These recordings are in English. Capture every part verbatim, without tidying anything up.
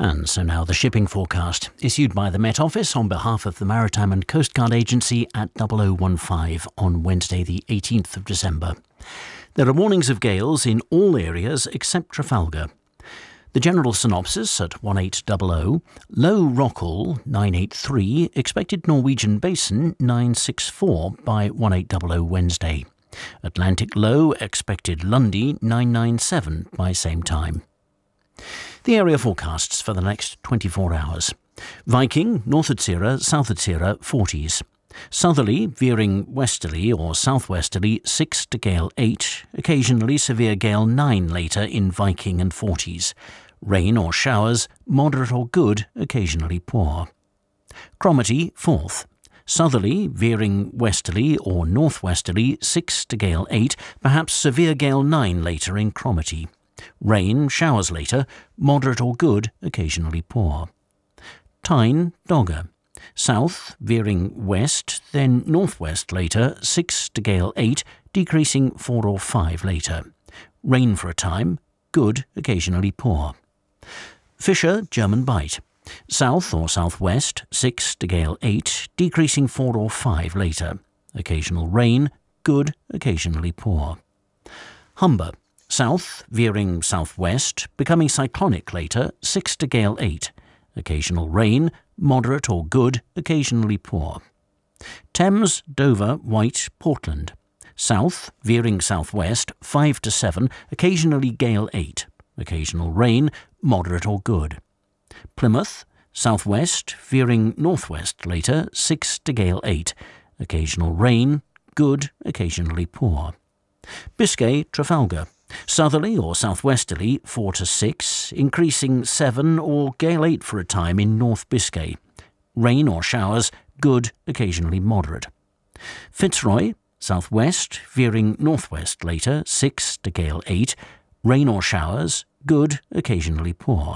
And so now the shipping forecast, issued by the Met Office on behalf of the Maritime and Coast Guard Agency at double oh one five on Wednesday the eighteenth of December. There are warnings of gales in all areas except Trafalgar. The general synopsis at one eight hundred, low Rockall nine eight three, expected Norwegian Basin nine six four by one eight hundred Wednesday. Atlantic low expected Lundy nine nine seven by same time. The area forecasts for the next twenty-four hours. Viking, North Utsira, South Utsira, forties. Southerly, veering westerly or southwesterly, six to gale eight, occasionally severe gale nine later in Viking and forties. Rain or showers, moderate or good, occasionally poor. Cromarty, fourth. Southerly, veering westerly or northwesterly, six to gale eight, perhaps severe gale nine later in Cromarty. Rain, showers later, moderate or good, occasionally poor. Tyne, Dogger. South, veering west, then northwest later, six to gale eight, decreasing four or five later. Rain for a time, good, occasionally poor. Fisher, German Bight. South or southwest, six to gale eight, decreasing four or five later. Occasional rain, good, occasionally poor. Humber. South, veering southwest, becoming cyclonic later, six to gale eight. Occasional rain, moderate or good, occasionally poor. Thames, Dover, White, Portland. South, veering southwest, five to seven, occasionally gale eight. Occasional rain, moderate or good. Plymouth, southwest, veering northwest later, six to gale eight. Occasional rain, good, occasionally poor. Biscay, Trafalgar. Southerly or southwesterly, four to six, increasing seven or gale eight for a time in North Biscay. Rain or showers, good, occasionally moderate. Fitzroy, southwest, veering northwest later, six to gale eight. Rain or showers, good, occasionally poor.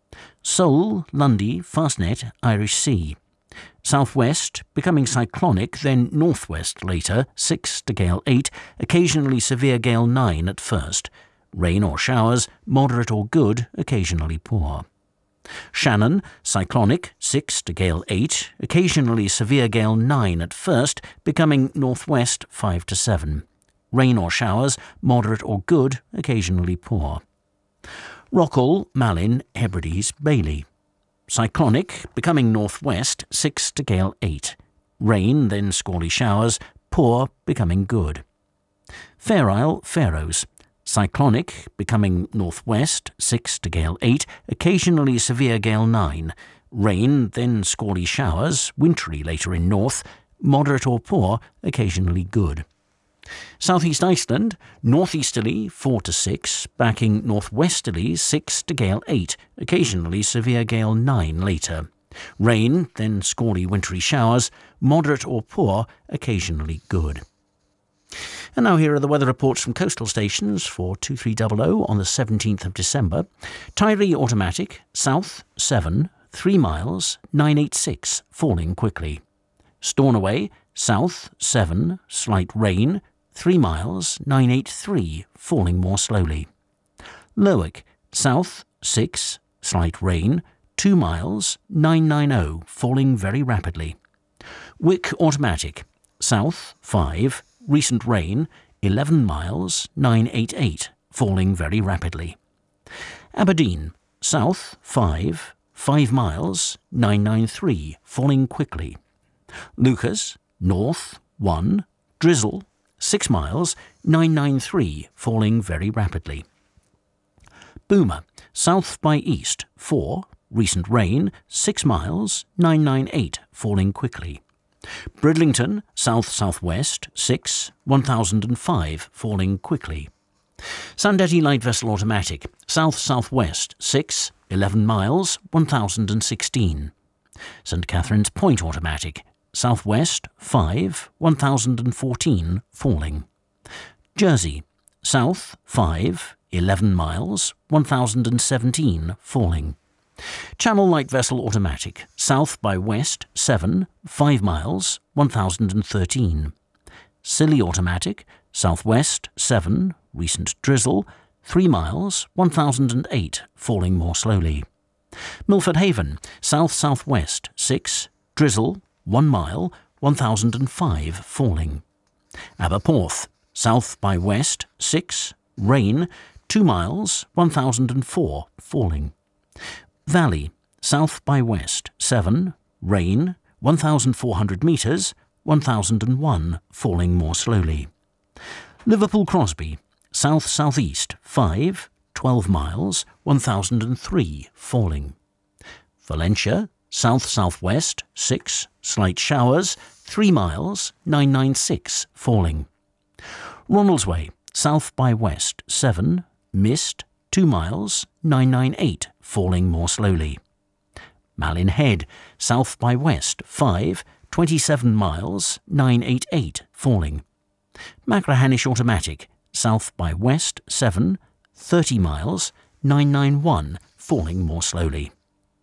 Seoul, Lundy, Fastnet, Irish Sea. Southwest, becoming cyclonic, then northwest later, six to gale eight, occasionally severe gale nine at first. Rain or showers, moderate or good, occasionally poor. Shannon, cyclonic, six to gale eight, occasionally severe gale nine at first, becoming northwest five to seven. Rain or showers, moderate or good, occasionally poor. Rockall, Malin, Hebrides, Bailey. Cyclonic, becoming northwest, six to gale eight. Rain, then squally showers, poor, becoming good. Fair Isle, Faroes. Cyclonic, becoming northwest, six to gale eight, occasionally severe gale nine. Rain, then squally showers, wintry later in north, moderate or poor, occasionally good. Southeast Iceland, northeasterly, four to six, backing northwesterly, six to gale eight, occasionally severe gale nine later. Rain, then squally wintry showers, moderate or poor, occasionally good. And now here are the weather reports from coastal stations for two three hundred on the seventeenth of December. Tyree automatic, south, seven, three miles, nine eight six, falling quickly. Stornoway, south, seven, slight rain, three miles, nine eight three, falling more slowly. Lerwick, south, six, slight rain, two miles, nine ninety, falling very rapidly. Wick automatic, south, five, recent rain, eleven miles, nine eighty-eight, falling very rapidly. Aberdeen, south, five, five miles, nine ninety-three, falling quickly. Lucas, north, one, drizzle, six miles, nine ninety-three, falling very rapidly. Boomer, south by east, four, recent rain, six miles, nine ninety-eight, falling quickly. Bridlington, south-southwest, six, one thousand five, falling quickly. Sandetti light vessel automatic, south-southwest, six, eleven miles, one thousand sixteen. St Catherine's Point automatic, southwest, five, one thousand fourteen, falling. Jersey, south, five, eleven miles, one thousand seventeen, falling. Channel light vessel automatic, south by west, seven, five miles, one thousand thirteen. Scilly automatic, southwest, seven, recent drizzle, three miles, one thousand eight, falling more slowly. Milford Haven, south-southwest, six, drizzle, one mile, one thousand five, falling. Aberporth, south by west, six, rain, two miles, one thousand four, falling. Valley, south by west, seven, rain, one thousand four hundred metres, one thousand one, falling more slowly. Liverpool Crosby, south-southeast, five, twelve miles, one thousand three, falling. Valentia, south-southwest, six, slight showers, three miles, nine ninety-six, falling. Ronaldsway, south by west, seven, mist, two miles, nine ninety-eight, falling more slowly. Malin Head, south by west, five, twenty-seven miles, nine eighty-eight, falling. Machrihanish Automatic, south by west, seven, thirty miles, nine ninety-one, falling more slowly.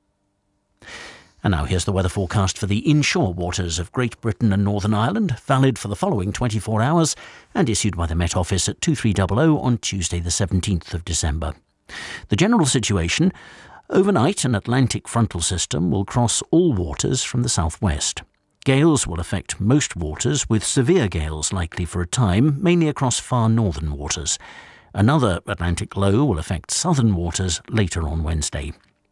And now here's the weather forecast for the inshore waters of Great Britain and Northern Ireland, valid for the following twenty-four hours and issued by the Met Office at two three hundred on Tuesday the seventeenth of December. The general situation: overnight an Atlantic frontal system will cross all waters from the southwest. Gales will affect most waters, with severe gales likely for a time, mainly across far northern waters. Another Atlantic low will affect southern waters later on Wednesday.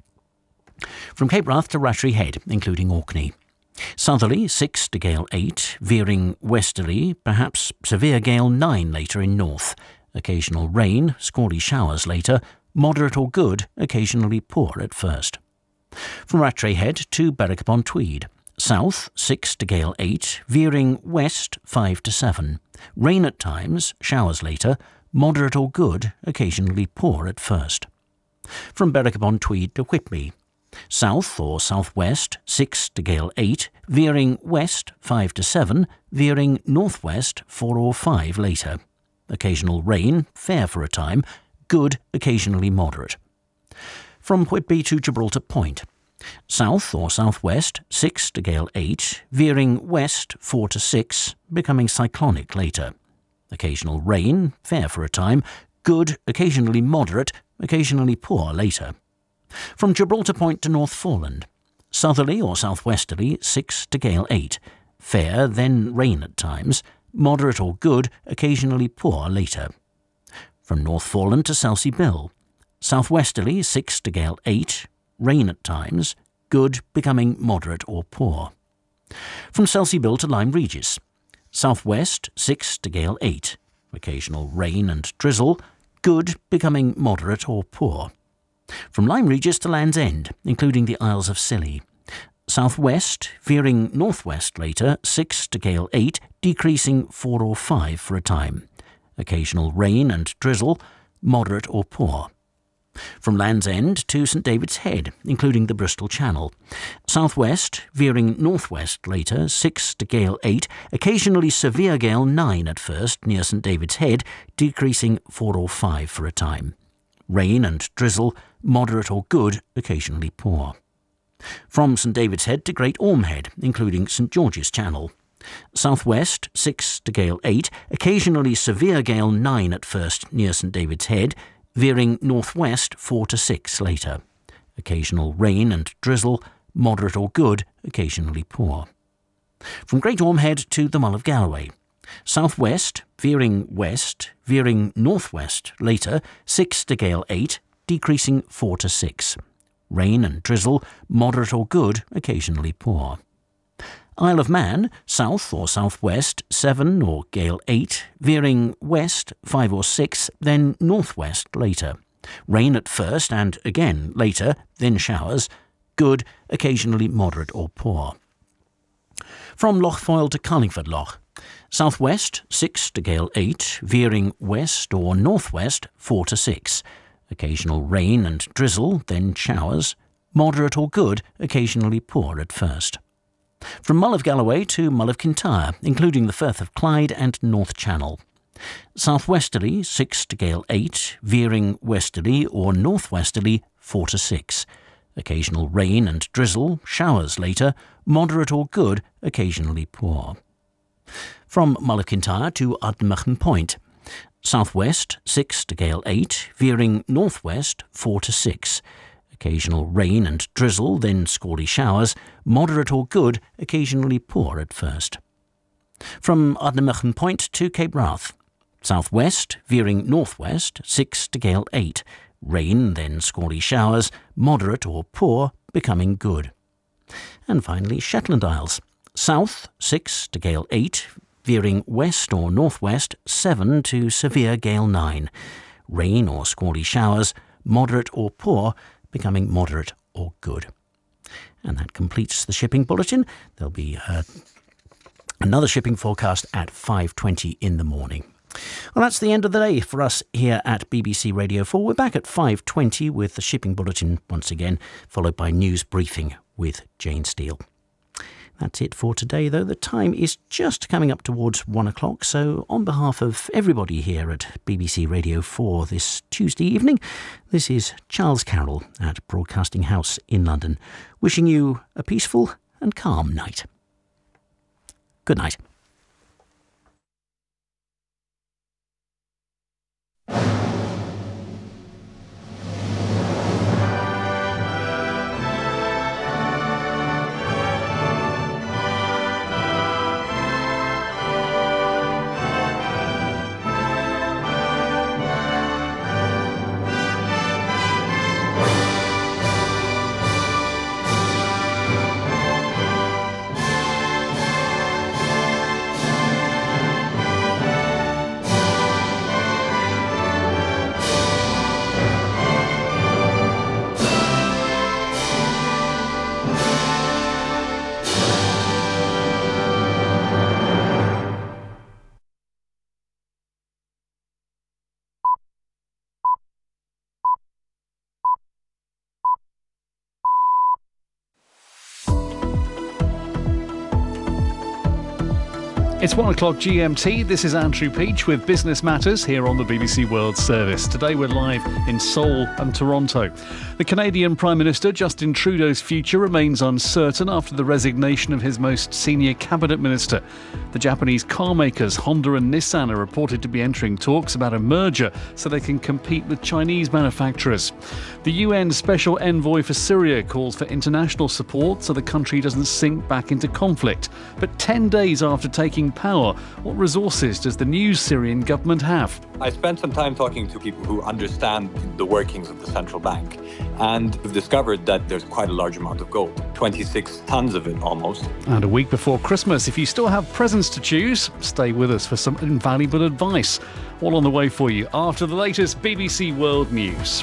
From Cape Wrath to Rattray Head, including Orkney. Southerly, six to gale eight, veering westerly, perhaps severe gale nine later in north. Occasional rain, squally showers later, moderate or good, occasionally poor at first. From Rattray Head to Berwick upon Tweed. South, six to gale eight, veering west, five to seven. Rain at times, showers later, moderate or good, occasionally poor at first. From Berwick upon Tweed to Whitby. South or southwest, six to gale eight, veering west, five to seven, veering northwest, four or five later. Occasional rain, fair for a time, good, occasionally moderate. From Whitby to Gibraltar Point. South or southwest, six to gale eight, veering west, four to six, becoming cyclonic later. Occasional rain, fair for a time, good, occasionally moderate, occasionally poor later. From Gibraltar Point to North Foreland. Southerly or southwesterly, six to gale eight, fair, then rain at times, moderate or good, occasionally poor later. From North Foreland to Selsey Bill. Southwesterly, six to gale eight, rain at times, good, becoming moderate or poor. From Selsey Bill to Lyme Regis. Southwest, six to gale eight, occasional rain and drizzle, good, becoming moderate or poor. From Lyme Regis to Land's End, including the Isles of Scilly. Southwest, veering northwest later, six to gale eight, decreasing four or five for a time. Occasional rain and drizzle, moderate or poor. From Land's End to St David's Head, including the Bristol Channel. Southwest, veering northwest later, six to gale eight, occasionally severe gale nine at first near St David's Head, decreasing four or five for a time. Rain and drizzle, moderate or good, occasionally poor. From St David's Head to Great Orme Head, including St George's Channel. Southwest, six to gale eight, occasionally severe gale nine at first near St David's Head, veering northwest four to six later. Occasional rain and drizzle, moderate or good, occasionally poor. From Great Orme Head to the Mull of Galloway. Southwest, veering west, veering northwest later, six to gale eight, decreasing four to six. Rain and drizzle, moderate or good, occasionally poor. Isle of Man, south or southwest, seven or gale eight, veering west, five or six, then northwest later. Rain at first and again later, then showers, good, occasionally moderate or poor. From Lochfoyle to Carlingford Loch. Southwest, six to gale eight, veering west or northwest, four to six. Occasional rain and drizzle, then showers, moderate or good, occasionally poor at first. From Mull of Galloway to Mull of Kintyre, including the Firth of Clyde and North Channel. Southwesterly, six to gale eight, veering westerly or northwesterly, four to six. Occasional rain and drizzle, showers later, moderate or good, occasionally poor. From Mull of Kintyre to Ardnamurchan Point. Southwest, six to gale eight, veering northwest, four to six. occasional rain and drizzle, then squally showers, moderate or good, occasionally poor at first. From Ardnamurchan Point to Cape Wrath. Southwest, veering northwest, six to gale eight. Rain, then squally showers, moderate or poor, becoming good. And finally, Shetland Isles. South, six to gale eight. Veering west or northwest, seven to severe gale nine. Rain or squally showers, moderate or poor, becoming moderate or good. And that completes the shipping bulletin. There'll be uh, another shipping forecast at five twenty in the morning. Well, that's the end of the day for us here at B B C Radio four. We're back at five twenty with the shipping bulletin once again, followed by news briefing with Jane Steele. That's it for today, though. The time is just coming up towards one o'clock. So on behalf of everybody here at B B C Radio four this Tuesday evening, this is Charles Carroll at Broadcasting House in London, wishing you a peaceful and calm night. Good night. It's one o'clock G M T. This is Andrew Peach with Business Matters here on the B B C World Service. Today we're live in Seoul and Toronto. The Canadian Prime Minister Justin Trudeau's future remains uncertain after the resignation of his most senior cabinet minister. The Japanese car makers Honda and Nissan are reported to be entering talks about a merger so they can compete with Chinese manufacturers. The U N Special Envoy for Syria calls for international support so the country doesn't sink back into conflict. But ten days after taking power, what resources does the new Syrian government have? I spent some time talking to people who understand the workings of the central bank, and we've discovered that there's quite a large amount of gold, twenty-six tons of it almost. And a week before Christmas, if you still have presents to choose, stay with us for some invaluable advice. All on the way for you after the latest B B C World News.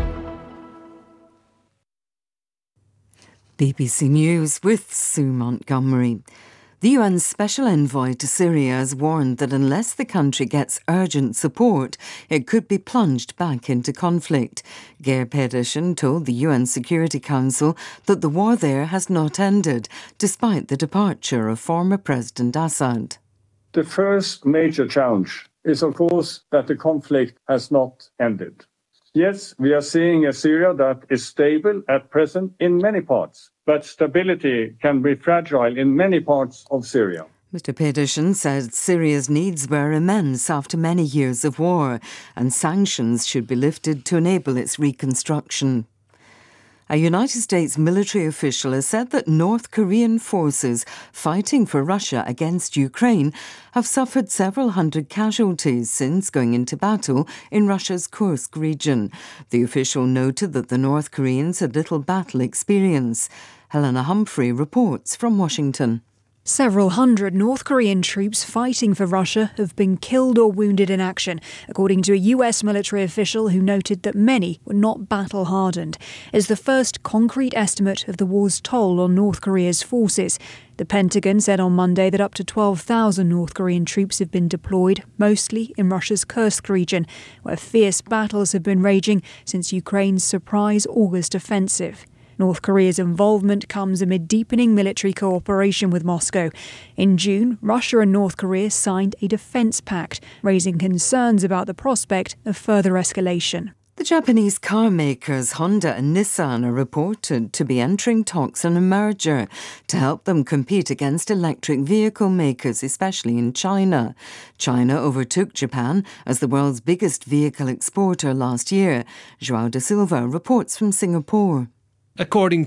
B B C News with Sue Montgomery. The U N Special Envoy to Syria has warned that unless the country gets urgent support, it could be plunged back into conflict. Geir Pedersen told the U N Security Council that the war there has not ended, despite the departure of former President Assad. The first major challenge is, of course, that the conflict has not ended. Yes, we are seeing a Syria that is stable at present in many parts, but stability can be fragile in many parts of Syria. Mister Pedersen said Syria's needs were immense after many years of war, and sanctions should be lifted to enable its reconstruction. A United States military official has said that North Korean forces fighting for Russia against Ukraine have suffered several hundred casualties since going into battle in Russia's Kursk region. The official noted that the North Koreans had little battle experience. Helena Humphrey reports from Washington. Several hundred North Korean troops fighting for Russia have been killed or wounded in action, according to a U S military official who noted that many were not battle-hardened. It's the first concrete estimate of the war's toll on North Korea's forces. The Pentagon said on Monday that up to twelve thousand North Korean troops have been deployed, mostly in Russia's Kursk region, where fierce battles have been raging since Ukraine's surprise August offensive. North Korea's involvement comes amid deepening military cooperation with Moscow. In June, Russia and North Korea signed a defence pact, raising concerns about the prospect of further escalation. The Japanese car makers Honda and Nissan are reported to be entering talks on a merger to help them compete against electric vehicle makers, especially in China. China overtook Japan as the world's biggest vehicle exporter last year. João da Silva reports from Singapore. According